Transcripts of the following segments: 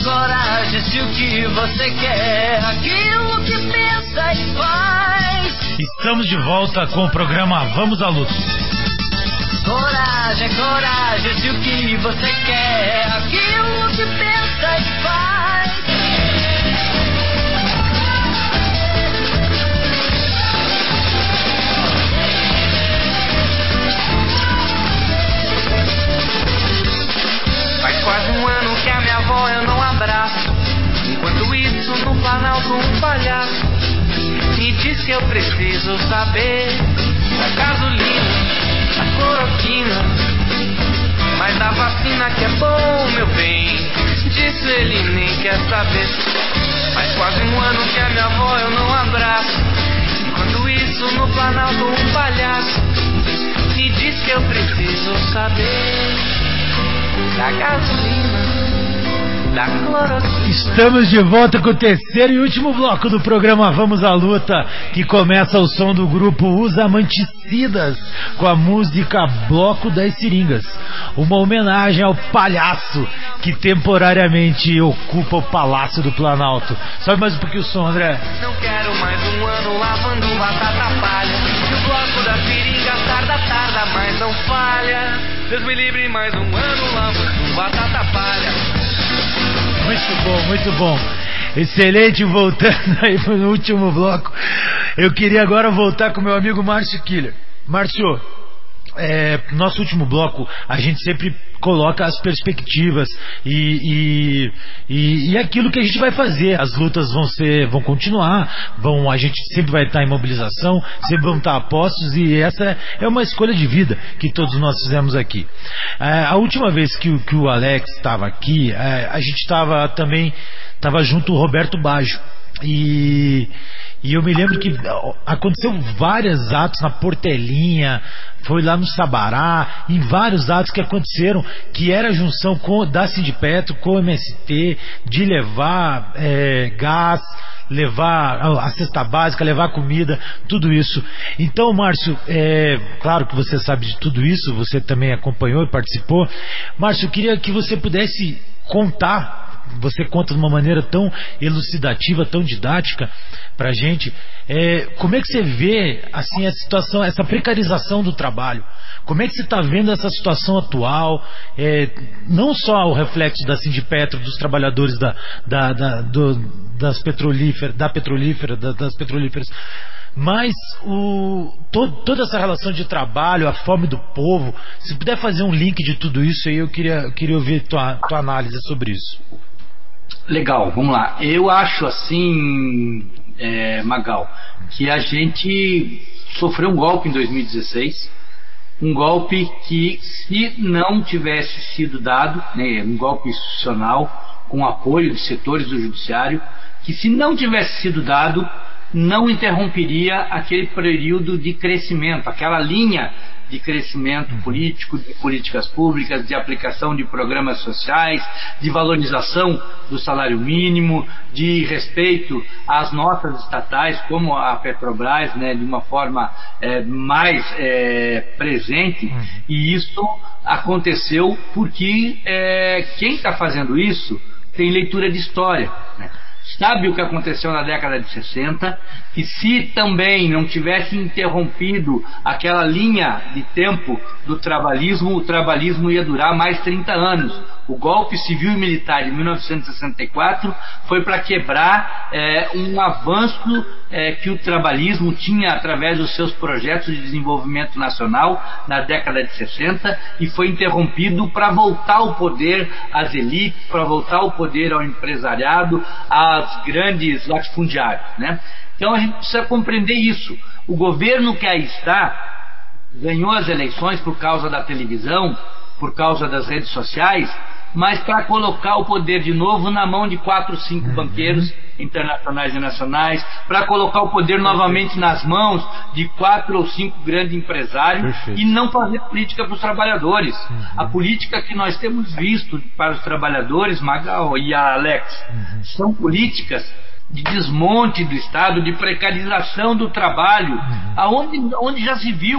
coragem, se o que você quer, aquilo que pensa e faz. Estamos de volta com o programa Vamos à Luta. Coragem, se o que você quer, aquilo que pensa e faz. Faz quase um ano que a minha avó eu não abraço. Enquanto isso no Planalto um palhaço me diz que eu preciso saber da gasolina, da cloroquina, mas da vacina que é bom, meu bem, disso ele nem quer saber. Faz quase um ano que a minha avó eu não abraço. Enquanto isso no Planalto um palhaço me diz que eu preciso saber da gasolina, da cloroquina. Estamos de volta com o terceiro e último bloco do programa Vamos à Luta, que começa ao som do grupo Os Amanticidas, com a música Bloco das Seringas, uma homenagem ao palhaço que temporariamente ocupa o Palácio do Planalto. Sobe mais um pouquinho o som, André. Não quero mais um ano lavando batata palha, e o bloco da seringa tarda, mas não falha. Deus me livre, mais um ano lavando batata palha. Muito bom, muito bom. Excelente, voltando aí no último bloco. Eu queria agora voltar com meu amigo Márcio Killer. Márcio, nosso último bloco a gente sempre coloca as perspectivas e aquilo que a gente vai fazer. As lutas vão continuar, a gente sempre vai estar em mobilização, sempre vão estar a postos, e essa é uma escolha de vida que todos nós fizemos aqui. A última vez que o Alex estava aqui, a gente estava junto o Roberto Baggio, e eu me lembro que aconteceu vários atos na Portelinha, foi lá no Sabará, em vários atos que aconteceram, que era a junção da Sindipetro com o MST, de levar gás, levar a cesta básica, levar comida, tudo isso. Então, Márcio, claro que você sabe de tudo isso, você também acompanhou e participou. Márcio, eu queria que você pudesse contar. Você conta de uma maneira tão elucidativa, tão didática pra gente, como é que você vê assim a situação, essa precarização do trabalho? Como é que você está vendo essa situação atual, não só o reflexo da Sindipetro, dos trabalhadores das petrolíferas, mas toda essa relação de trabalho, a fome do povo. Se puder fazer um link de tudo isso aí, eu queria ouvir tua análise sobre isso. Legal, vamos lá. Eu acho assim, Magal, que a gente sofreu um golpe em 2016, um golpe que, se não tivesse sido dado, um golpe institucional com apoio de setores do judiciário, que, se não tivesse sido dado, não interromperia aquele período de crescimento, aquela linha de crescimento político, de políticas públicas, de aplicação de programas sociais, de valorização do salário mínimo, de respeito às notas estatais, como a Petrobras, de uma forma mais presente. E isso aconteceu porque quem está fazendo isso tem leitura de história, sabe o que aconteceu na década de 60, e se também não tivesse interrompido aquela linha de tempo do trabalhismo, o trabalhismo ia durar mais 30 anos. O golpe civil e militar de 1964 foi para quebrar um avanço que o trabalhismo tinha através dos seus projetos de desenvolvimento nacional na década de 60, e foi interrompido para voltar o poder às elites, para voltar o poder ao empresariado, às grandes latifundiários, Então a gente precisa compreender isso. O governo que aí está ganhou as eleições por causa da televisão, por causa das redes sociais, mas para colocar o poder de novo na mão de 4 ou 5 banqueiros internacionais e nacionais, para colocar o poder novamente nas mãos de 4 ou 5 grandes empresários. Perfeito. E não fazer política para os trabalhadores. A política que nós temos visto para os trabalhadores, Magal e a Alex, são políticas de desmonte do Estado, de precarização do trabalho, onde já se viu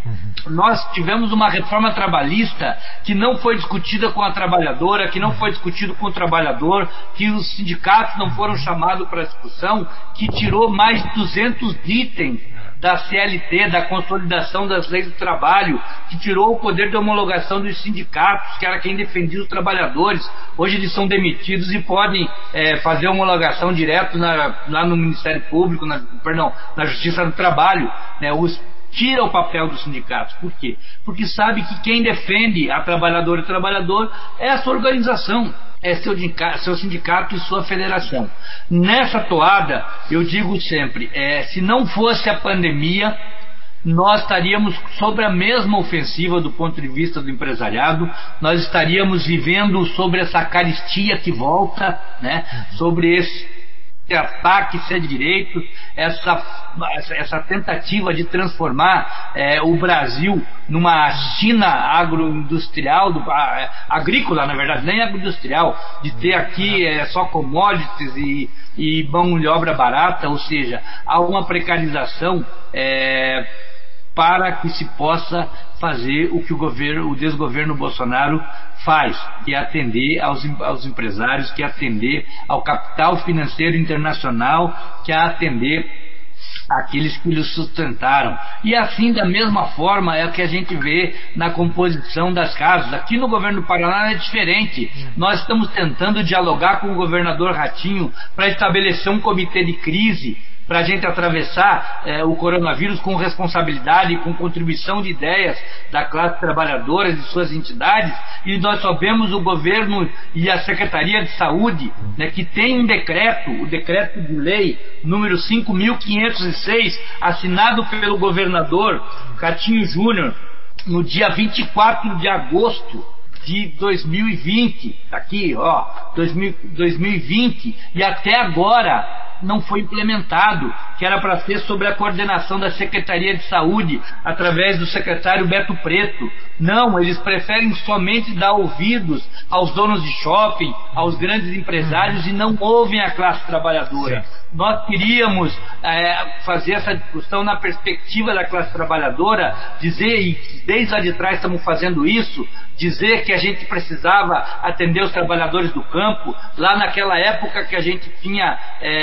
Nós tivemos uma reforma trabalhista que não foi discutida com a trabalhadora, que não foi discutido com o trabalhador, que os sindicatos não foram chamados para discussão, que tirou mais de 200 itens da CLT, da consolidação das leis do trabalho, que tirou o poder de homologação dos sindicatos, que era quem defendia os trabalhadores. Hoje eles são demitidos e podem fazer homologação direto lá no Ministério Público, na Justiça do Trabalho, né? Tira o papel dos sindicatos. Por quê? Porque sabe que quem defende a trabalhadora e o trabalhador é a sua organização, é seu sindicato e sua federação. Nessa toada, eu digo sempre, se não fosse a pandemia, nós estaríamos sobre a mesma ofensiva do ponto de vista do empresariado, nós estaríamos vivendo sobre essa caristia que volta, né? Sobre esse ataque sem direito, essa tentativa de transformar o Brasil numa China agroindustrial, agrícola na verdade, nem agroindustrial, de ter aqui só commodities e mão de obra barata, ou seja, há uma precarização para que se possa fazer o que o desgoverno Bolsonaro faz, que é atender aos empresários, que é atender ao capital financeiro internacional, que é atender aqueles que lhe sustentaram. E assim, da mesma forma, é o que a gente vê na composição das casas. Aqui no governo do Paraná é diferente. Nós estamos tentando dialogar com o governador Ratinho para estabelecer um comitê de crise, para a gente atravessar o coronavírus com responsabilidade, com contribuição de ideias da classe trabalhadora e de suas entidades, e nós só vemos o governo e a Secretaria de Saúde, né, que tem um decreto, o decreto de lei número 5.506, assinado pelo governador Ratinho Júnior, no dia 24 de agosto de 2020, aqui, 2020, e até agora não foi implementado, que era para ser sobre a coordenação da Secretaria de Saúde, através do secretário Beto Preto. Não, eles preferem somente dar ouvidos aos donos de shopping, aos grandes empresários, e não ouvem a classe trabalhadora. Nós queríamos fazer essa discussão na perspectiva da classe trabalhadora, dizer, e desde lá de trás estamos fazendo isso, dizer que a gente precisava atender os trabalhadores do campo, lá naquela época que a gente tinha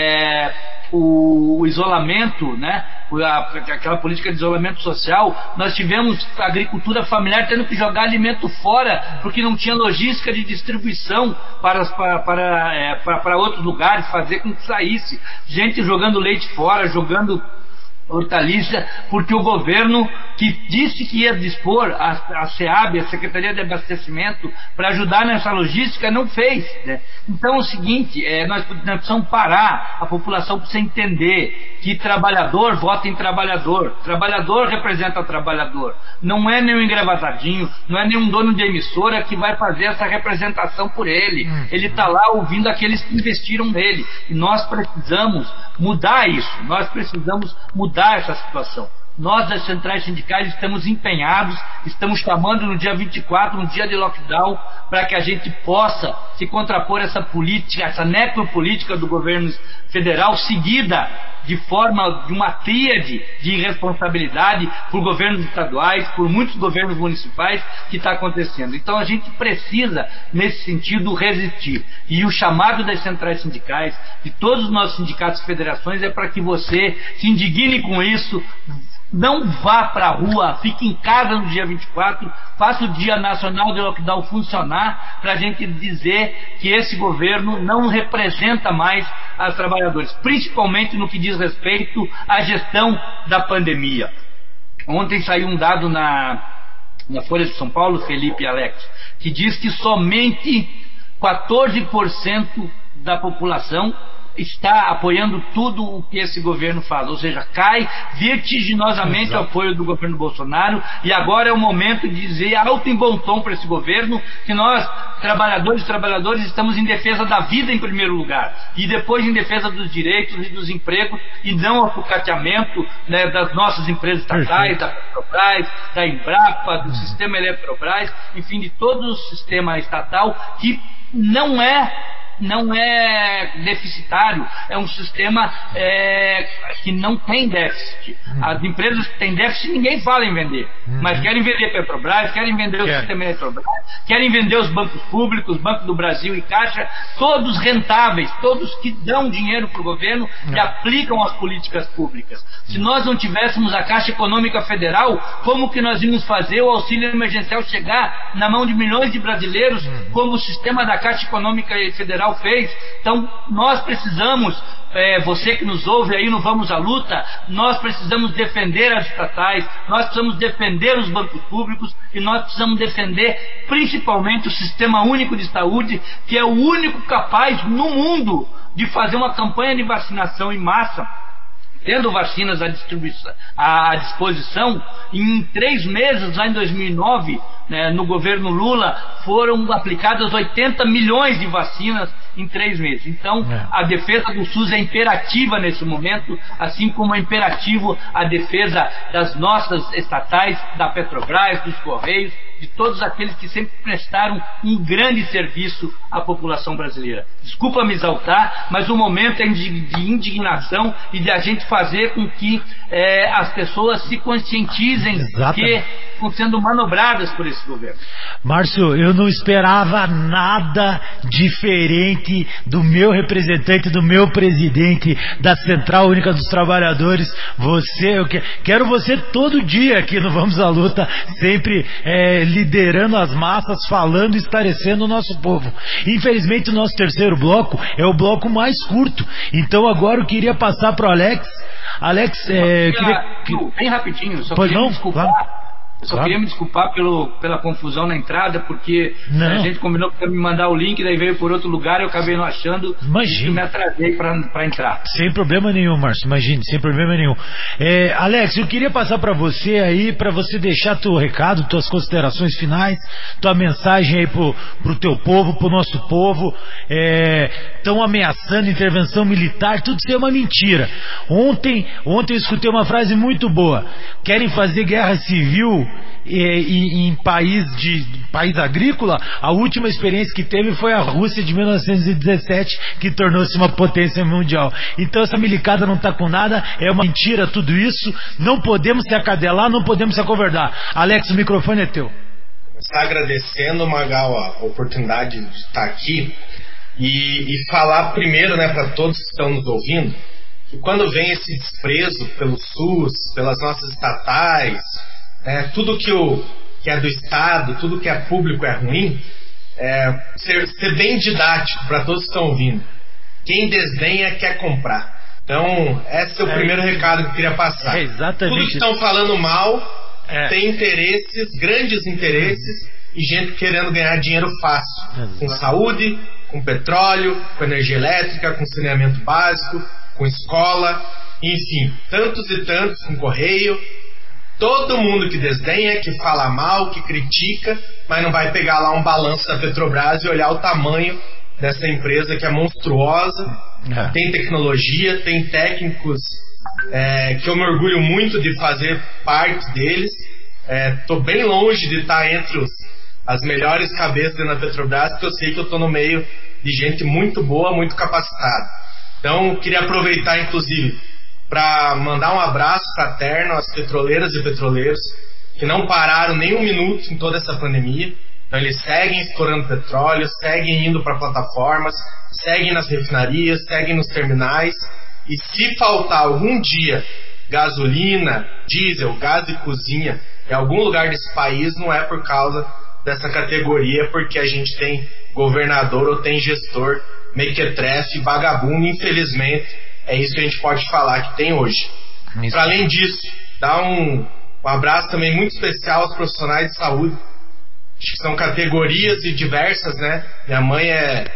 o isolamento, né? Aquela política de isolamento social, nós tivemos a agricultura familiar tendo que jogar alimento fora, porque não tinha logística de distribuição para outros lugares, fazer com que saísse. Gente jogando leite fora, jogando hortaliça, porque o governo, que disse que ia dispor a SEAB, a Secretaria de Abastecimento, para ajudar nessa logística, não fez, né? Então é o seguinte, nós precisamos parar, a população precisa entender que trabalhador vota em trabalhador, trabalhador representa trabalhador, não é nenhum engravatadinho, não é nenhum dono de emissora que vai fazer essa representação por ele, ele está lá ouvindo aqueles que investiram nele, e nós precisamos mudar isso, nós precisamos mudar essa situação. Nós das centrais sindicais estamos empenhados, estamos chamando no dia 24, um dia de lockdown, para que a gente possa se contrapor essa política, essa necropolítica do governo federal, seguida de uma tríade de irresponsabilidade por governos estaduais, por muitos governos municipais, que está acontecendo. Então a gente precisa, nesse sentido, resistir. E o chamado das centrais sindicais, de todos os nossos sindicatos e federações, é para que você se indigne com isso, não vá para a rua, fique em casa no dia 24, faça o Dia Nacional de Lockdown funcionar, para a gente dizer que esse governo não representa mais os trabalhadores, principalmente no que diz respeito à gestão da pandemia. Ontem saiu um dado na Folha de São Paulo, Felipe e Alex, que diz que somente 14% da população está apoiando tudo o que esse governo faz, ou seja, cai vertiginosamente o apoio do governo Bolsonaro, e agora é o momento de dizer alto e bom tom para esse governo que nós, trabalhadores e trabalhadoras, estamos em defesa da vida em primeiro lugar, e depois em defesa dos direitos e dos empregos, e não ao sucateamento, né, das nossas empresas estatais, da Petrobras, da Embrapa, do sistema Eletrobras, enfim, de todo o sistema estatal, que não é não é deficitário, é um sistema que não tem déficit. As empresas que têm déficit, ninguém fala em vender, mas querem vender Petrobras, querem vender o sistema Eletrobras, querem vender os bancos públicos, Banco do Brasil e Caixa, todos rentáveis, todos que dão dinheiro para o governo e aplicam as políticas públicas. Se nós não tivéssemos a Caixa Econômica Federal, como que nós íamos fazer o auxílio emergencial chegar na mão de milhões de brasileiros, como o sistema da Caixa Econômica Federal fez? Então, nós precisamos, você que nos ouve aí no Vamos à Luta, nós precisamos defender as estatais, nós precisamos defender os bancos públicos e nós precisamos defender principalmente o Sistema Único de Saúde, que é o único capaz no mundo de fazer uma campanha de vacinação em massa, tendo vacinas à disposição. Em 3 meses, lá em 2009, no governo Lula, foram aplicadas 80 milhões de vacinas em 3 meses. Então, a defesa do SUS é imperativa nesse momento, assim como é imperativo a defesa das nossas estatais, da Petrobras, dos Correios, de todos aqueles que sempre prestaram um grande serviço à população brasileira. Desculpa me exaltar, mas o momento é de indignação e de a gente fazer com que as pessoas se conscientizem que estão sendo manobradas por esse governo. Márcio, eu não esperava nada diferente do meu representante, do meu presidente da Central Única dos Trabalhadores. Eu quero você todo dia aqui no Vamos à Luta, sempre liderando as massas, falando e esclarecendo o nosso povo. Infelizmente, o nosso terceiro bloco é o bloco mais curto. Então agora eu queria passar para o Alex. Alex, bem rapidinho, só pois queria não? me desculpar. Claro. Eu só queria me desculpar pela confusão na entrada, porque a gente combinou para me mandar o link, daí veio por outro lugar, eu acabei não achando. Imagina. E me atrasei para entrar. Sem problema nenhum, Márcio, imagine, sem problema nenhum. Alex, eu queria passar para você aí, para você deixar teu recado, tuas considerações finais, tua mensagem aí pro teu povo, pro nosso povo. Estão ameaçando intervenção militar, tudo isso é uma mentira. Ontem eu escutei uma frase muito boa: querem fazer guerra civil em país agrícola. A última experiência que teve foi a Rússia de 1917, que tornou-se uma potência mundial. Então essa milicada não está com nada, é uma mentira tudo isso. Não podemos se acadelar, não podemos se acovardar. Alex, o microfone é teu. Está agradecendo, Magal, a oportunidade de estar aqui e falar primeiro, para todos que estão nos ouvindo, que quando vem esse desprezo pelo SUS, pelas nossas estatais, tudo que é do Estado, tudo que é público é ruim, ser bem didático para todos que estão ouvindo. Quem desdenha quer comprar. Então, esse é o primeiro recado que eu queria passar. Exatamente. Tudo que estão falando mal tem interesses, grandes interesses, e gente querendo ganhar dinheiro fácil. Com saúde, com petróleo, com energia elétrica, com saneamento básico, com escola, enfim, tantos e tantos, com correio. Todo mundo que desdenha, que fala mal, que critica, mas não vai pegar lá um balanço da Petrobras e olhar o tamanho dessa empresa que é monstruosa, tem tecnologia, tem técnicos que eu me orgulho muito de fazer parte deles. Estou bem longe de estar entre as melhores cabeças da Petrobras, porque eu sei que eu estou no meio de gente muito boa, muito capacitada. Então, queria aproveitar, inclusive, para mandar um abraço fraterno às petroleiras e petroleiros que não pararam nem um minuto em toda essa pandemia. Então eles seguem explorando petróleo, seguem indo para plataformas, seguem nas refinarias, seguem nos terminais. E se faltar algum dia gasolina, diesel, gás de cozinha em algum lugar desse país, não é por causa dessa categoria, porque a gente tem governador ou tem gestor mequetrefe, vagabundo, infelizmente. É isso que a gente pode falar que tem hoje. Para além disso, dá um abraço também muito especial aos profissionais de saúde. Acho que são categorias e diversas, Minha mãe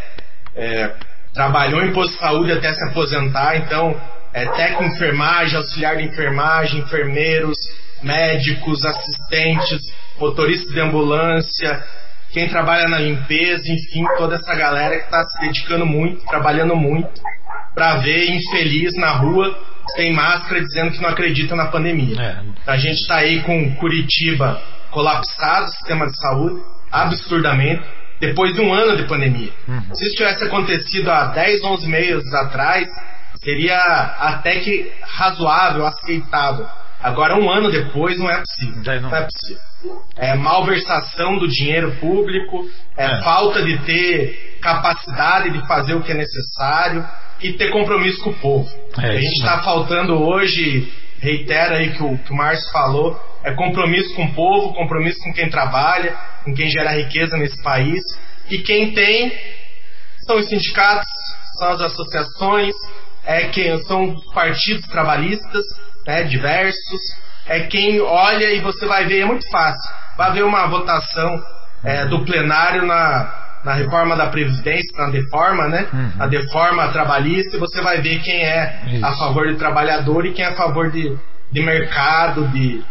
trabalhou em posto de saúde até se aposentar, então técnico de enfermagem, auxiliar de enfermagem, enfermeiros, médicos, assistentes, motoristas de ambulância, quem trabalha na limpeza, enfim, toda essa galera que está se dedicando muito, trabalhando muito, para ver infeliz na rua, sem máscara, dizendo que não acredita na pandemia. A gente está aí com Curitiba colapsado, sistema de saúde, absurdamente. depois de um ano de pandemia. Se isso tivesse acontecido há 10, 11 meses atrás, seria até que razoável, aceitável. Agora, um ano depois, não é possível. Não é possível. É malversação do dinheiro público, falta de ter capacidade de fazer o que é necessário e ter compromisso com o povo. A gente está faltando hoje, reitero aí que o Márcio falou, é compromisso com o povo, compromisso com quem trabalha, com quem gera riqueza nesse país. E quem tem são os sindicatos, são as associações, são os partidos trabalhistas, diversos. É quem olha e você vai ver, é muito fácil. Vai ver uma votação do plenário na reforma da Previdência, na deforma, a deforma trabalhista, e você vai ver quem é a favor do trabalhador e quem é a favor de mercado,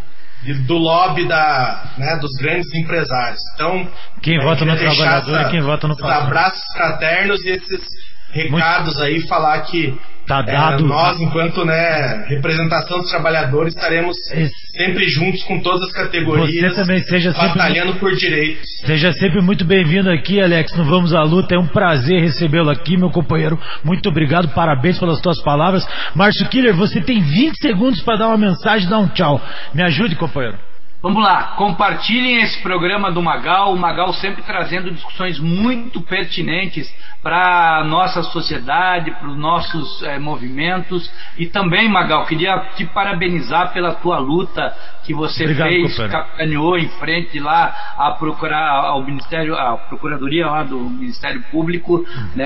do lobby dos grandes empresários. Então, quem vota no trabalhador e quem vota no patrão. Abraços fraternos e esses recados aí, falar que tá dado, nós, enquanto representação dos trabalhadores, estaremos sempre juntos com todas as categorias, você também seja batalhando por direitos. Seja sempre muito bem-vindo aqui, Alex, no Vamos à Luta. É um prazer recebê-lo aqui, meu companheiro. Muito obrigado, parabéns pelas tuas palavras. Márcio Killer, você tem 20 segundos para dar uma mensagem e dar um tchau. Me ajude, companheiro. Vamos lá, compartilhem esse programa do Magal, o Magal sempre trazendo discussões muito pertinentes para a nossa sociedade, para os nossos movimentos. E também, Magal, queria te parabenizar pela tua luta que você fez, capitaneou em frente lá ao Ministério, a Procuradoria lá do Ministério Público,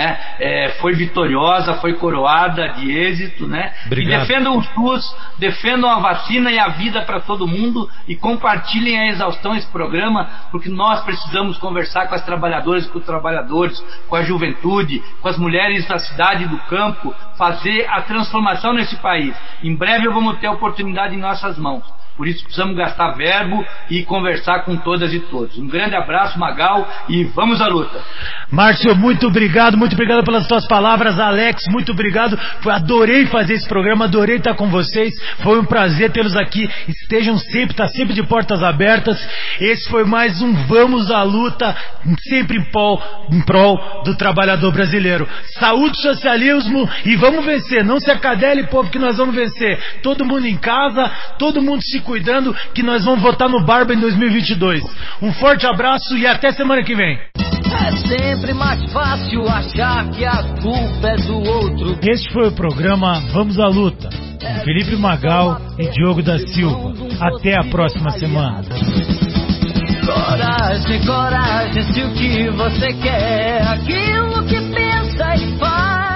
foi vitoriosa, foi coroada de êxito, Obrigado. E defendam o SUS, defendam a vacina e a vida para todo mundo e compartilhem a exaustão esse programa, porque nós precisamos conversar com as trabalhadoras e com os trabalhadores, com a juventude, com as mulheres da cidade e do campo, fazer a transformação nesse país. Em breve vamos ter a oportunidade em nossas mãos. Por isso precisamos gastar verbo e conversar com todas e todos. Um grande abraço, Magal, e vamos à luta. Márcio, muito obrigado pelas tuas palavras. Alex, muito obrigado. Adorei fazer esse programa, adorei estar com vocês. Foi um prazer tê-los aqui. Estejam sempre, está sempre de portas abertas. Esse foi mais um Vamos à Luta, sempre em prol do trabalhador brasileiro. Saúde, socialismo e vamos vencer. Não se acadele, povo, que nós vamos vencer. Todo mundo em casa, todo mundo se cuidando, que nós vamos votar no Barba em 2022. Um forte abraço e até semana que vem. É sempre mais fácil achar que a culpa é do outro. Este foi o programa Vamos à Luta, com Felipe Magal e Diogo da Silva. Até a próxima semana. Coragem, coragem, se o que você quer, aquilo que pensa e faz.